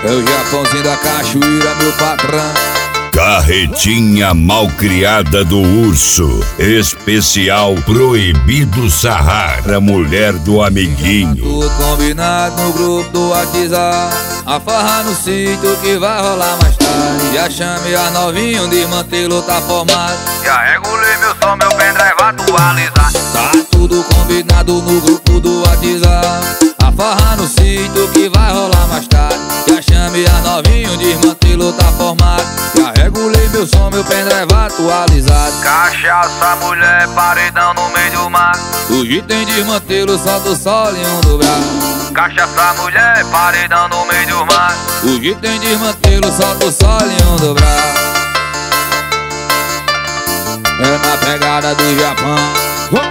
É o Japãozinho da cachoeira, meu patrão. Carretinha malcriada do urso, especial Proibido Sarrar, a mulher do amiguinho. Tudo combinado no grupo do WhatsApp, a farra no sítio que vai rolar mais tarde. Já chamei a novinha, o desmantelo tá formado. Já regulei meu som, meu pendrive atualizar. Tá tudo combinado no grupo do WhatsApp, a farra no sítio que vai rolar mais tarde. Já chamei a novinha, o desmantelo tá formado. Já regulei meu som, meu pendrive atualizado. Cachaça, mulher, paredão no meio do mar. Hoje tem desmantelo, só do sol e um do braço. Cachaça, mulher, paredão no meio do mar. Hoje tem desmantelo, só do sol e um do braço. É na pegada do Japão.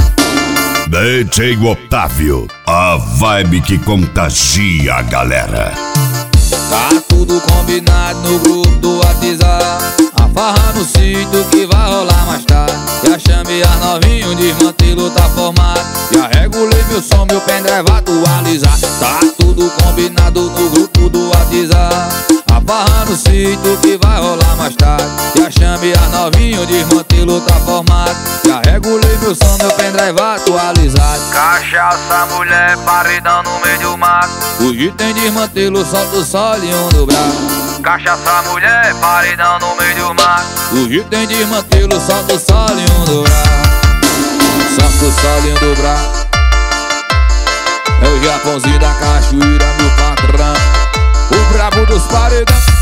DJ Otávio, a vibe que contagia a galera. Tá tudo combinado no grupo do WhatsApp, a farra no sítio que vai rolar mais tarde. Já chamei a novinha, o desmantelo tá formado. Já regulei meu som, meu pendrive atualizar. Tá tudo combinado no grupo do WhatsApp, a farra no sítio que vai rolar mais tarde. Já chamei a novinha, o desmantelo tá formado. Já regulei meu som, meu pendrive atualizado. Cachaça, mulher, paredão no meio do mar. Hoje tem desmantelo, só do sol e um do braço. Cachaça, mulher, paredão no meio do mar. Hoje tem desmantelo, só do sol e um do braço. Só do sol e um do braço. É o Japãozinho da cachoeira, meu patrão, o brabo dos paredão.